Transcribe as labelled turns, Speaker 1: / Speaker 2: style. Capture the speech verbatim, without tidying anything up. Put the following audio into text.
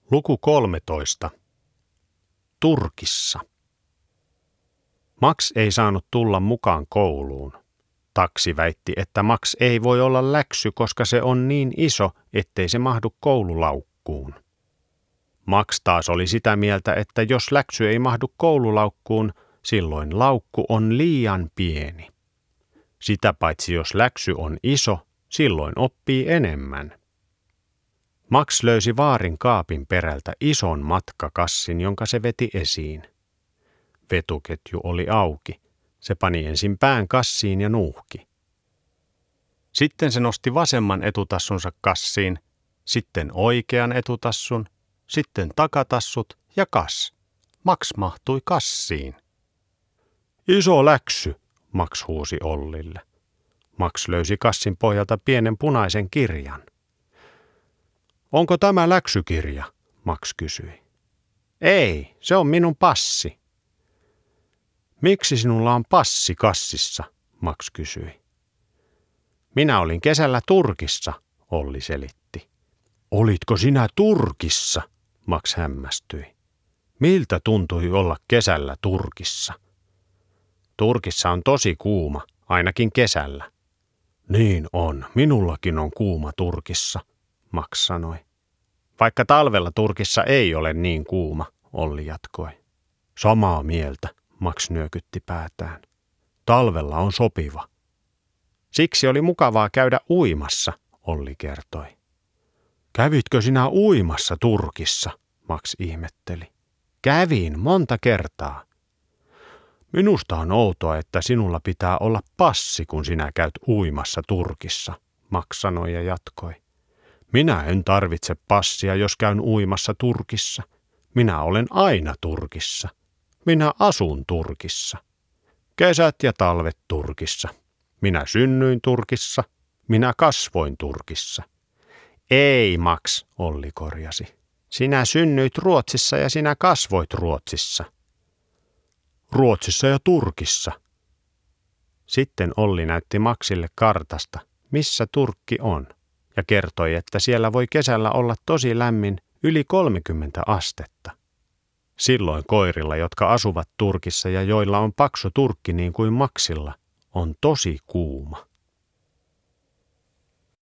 Speaker 1: Luku kolmetoista. Turkissa. Max ei saanut tulla mukaan kouluun. Taksi väitti, että Max ei voi olla läksy, koska se on niin iso, ettei se mahdu koululaukkuun. Max taas oli sitä mieltä, että jos läksy ei mahdu koululaukkuun, silloin laukku on liian pieni. Sitä paitsi jos läksy on iso, silloin oppii enemmän. Max löysi vaarin kaapin perältä ison matkakassin, jonka se veti esiin. Vetuketju oli auki. Se pani ensin pään kassiin ja nuuhki. Sitten se nosti vasemman etutassunsa kassiin, sitten oikean etutassun, sitten takatassut ja kas. Max mahtui kassiin. Iso läksy, Max huusi Ollille. Max löysi kassin pohjalta pienen punaisen kirjan. Onko tämä läksykirja? Max kysyi. Ei, se on minun passi. Miksi sinulla on passi kassissa? Max kysyi. Minä olin kesällä Turkissa, Olli selitti. Olitko sinä Turkissa? Max hämmästyi. Miltä tuntui olla kesällä Turkissa? Turkissa on tosi kuuma, ainakin kesällä. Niin on, minullakin on kuuma Turkissa, Max sanoi. Vaikka talvella Turkissa ei ole niin kuuma, Olli jatkoi. Samaa mieltä, Max nyökytti päätään. Talvella on sopiva. Siksi oli mukavaa käydä uimassa, Olli kertoi. Kävitkö sinä uimassa Turkissa? Max ihmetteli. Kävin monta kertaa. Minusta on outoa, että sinulla pitää olla passi, kun sinä käyt uimassa Turkissa, Max sanoi ja jatkoi. Minä en tarvitse passia, jos käyn uimassa Turkissa. Minä olen aina Turkissa. Minä asun Turkissa. Kesät ja talvet Turkissa. Minä synnyin Turkissa. Minä kasvoin Turkissa. Ei, Max, Olli korjasi. Sinä synnyit Ruotsissa ja sinä kasvoit Ruotsissa. Ruotsissa ja Turkissa. Sitten Olli näytti Maxille kartasta, missä Turkki on, ja kertoi, että siellä voi kesällä olla tosi lämmin yli kolmekymmentä astetta. Silloin koirilla, jotka asuvat Turkissa ja joilla on paksu turkki niin kuin Maxilla, on tosi kuuma.